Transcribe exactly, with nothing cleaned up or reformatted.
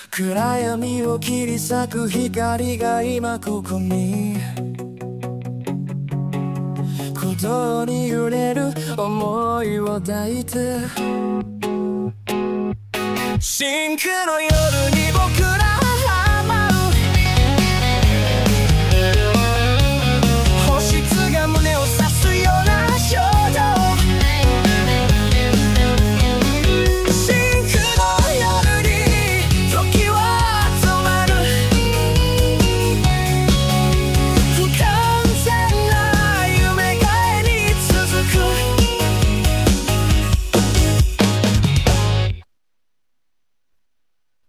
暗闇を切り裂く光が今ここに、鼓動に揺れる想いを抱いて、深紅の夜に僕らは